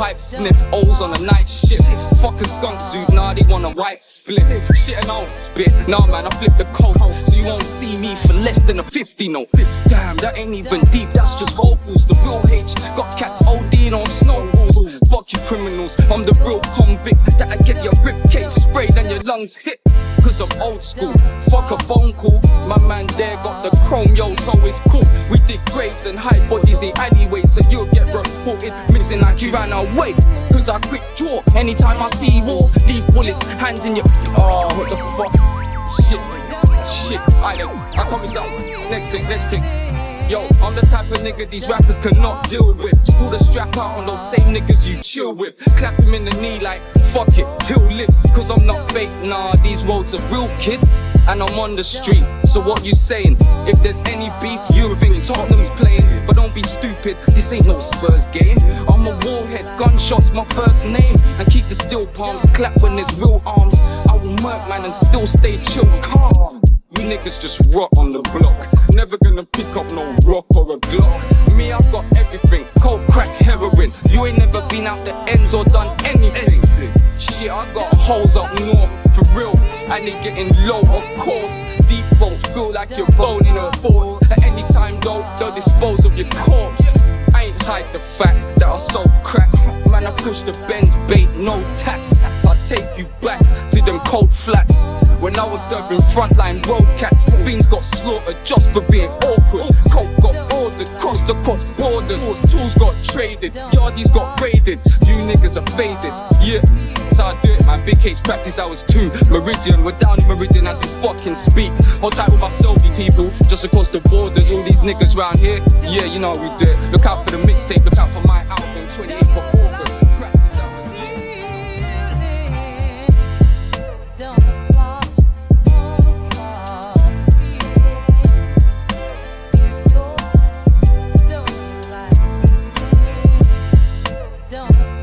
pipe sniff, O's on a night shift. Fuck a skunk zoo, nah they want a white split. Shit and I don't spit, nah man I flip the code. So you won't see me for less than a 50 note. Damn, that ain't even deep, that's just vocals. The real H got cats ODing on snowballs. Fuck you criminals, I'm the real convict. That'll get your ribcage sprayed and your lungs hit. Cause I'm old school, fuck a phone call. My man there got the chrome, yo, so it's cool. We dig graves and hide bodies in alleyways, so you'll get reported missing like you ran away. Cause I quick draw, anytime I see war, leave bullets, hand in your... Oh, what the fuck? Shit, I promise that. Next thing. Yo, I'm the type of nigga these rappers cannot deal with. Pull the strap out on those same niggas you chill with. Clap him in the knee like, fuck it, he'll live. Cause I'm not fake, nah, these roads are real, kid. And I'm on the street, so what you saying? If there's any beef, you think Tottenham's playing. But don't be stupid, this ain't no Spurs game. I'm a warhead, gunshots my first name. And keep the steel palms, clap when there's real arms. I will murk man and still stay chill, calm. You niggas just rot on the block. Never gonna pick up no rock or a Glock. Me, I've got everything, coke, crack, heroin. You ain't never been out the ends or done anything. Shit, I got holes up north, for real. And they getting low, of course. Deep folks feel like you're boning a force. At any time though, they'll dispose of your corpse. I ain't hide the fact that I so crack. Man, I push the Benz bait, no tax. I'll take you back to them cold flats. When I was serving frontline road cats, fiends got slaughtered just for being awkward. Coke got ordered, crossed across borders. Tools got traded, yardies got raided. You niggas are faded, yeah. So I do it, man. Big H practice hours 2. Meridian, we're down in Meridian as we fucking speak. Hold tight with my Selby people, just across the borders. All these niggas round here, yeah, you know how we do it. Look out for the mixtape, look out for my album, 28th of August. Practice hours. Don't